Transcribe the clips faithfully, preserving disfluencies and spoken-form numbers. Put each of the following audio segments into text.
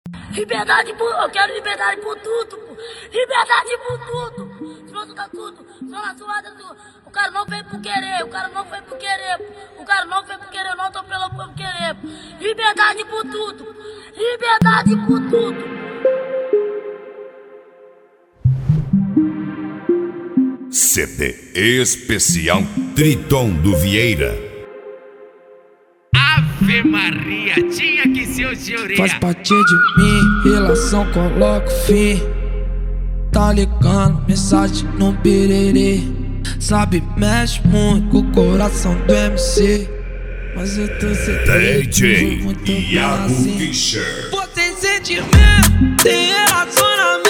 Liberdade por... Eu quero liberdade por tudo, pô. Liberdade por tudo. Pronto, tá tudo. Só na suada do... O cara não veio por querer, o cara não veio por querer. O cara não veio por querer, eu não tô pelo por querer. Liberdade por tudo. Liberdade por tudo. C D especial Triton do Vieira. Ave Maria, tinha que ser o Gioria. Faz parte de mim, relação coloco fim. Tá ligando, mensagem no birerê. Sabe, mexe muito com o coração do M C. Mas eu tô D J muito Iago assim. Fischer. Você tem sentimento, tem relacionamento.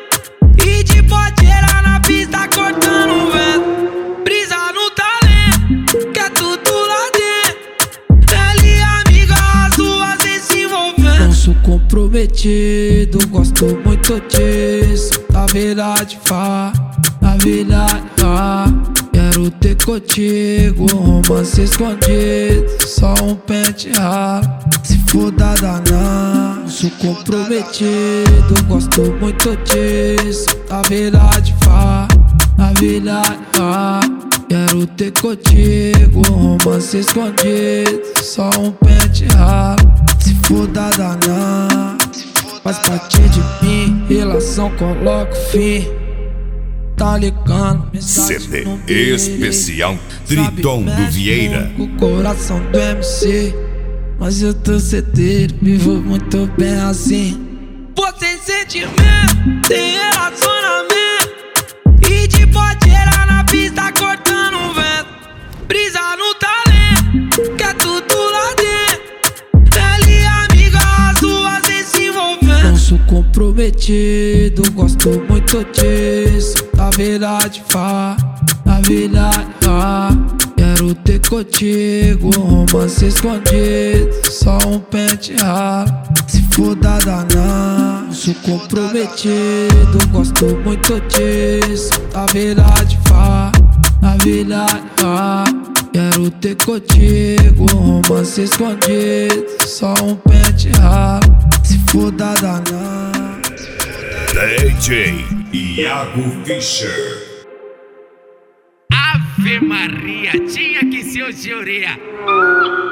E de podeira na pista cortando o vento. Brisa no talento, que é tudo lá dentro. Ele e amiga, as duas sem se envolvendo. Não sou comprometido, gosto muito disso. Na verdade, fá, na verdade, fá. Quero ter contigo, romance escondido. Só um pente ralo, se for dada não. Não sou comprometido, gosto muito disso. Na verdade, fá, na verdade, fá. Quero ter contigo, romance escondido. Só um pente ralo, se for dada não. Faz parte de mim, relação coloco fim. Tá ligando, C D especial Triton do Vieira. Com o coração do M C. Mas eu tô certeiro, vivo muito bem assim. Você tem sentimento, tem relacionamento. E de podeira na pista cortando o vento. Brisa no talento, que é tudo lá dentro. Ele e amiga, as duas sem se envolvendo. Não sou comprometido, gosto muito disso. Na verdade, fá, na verdade, fá. Quero ter contigo, romance escondido. Só um pente ralo, se for dada não. Não sou comprometido, gosto muito disso. Na verdade, fá, na verdade, fá. Quero ter contigo, romance escondido. Só um pente ralo, se for dada não. D J Iago Fischer. Ave Maria, tinha que ser o Gioria.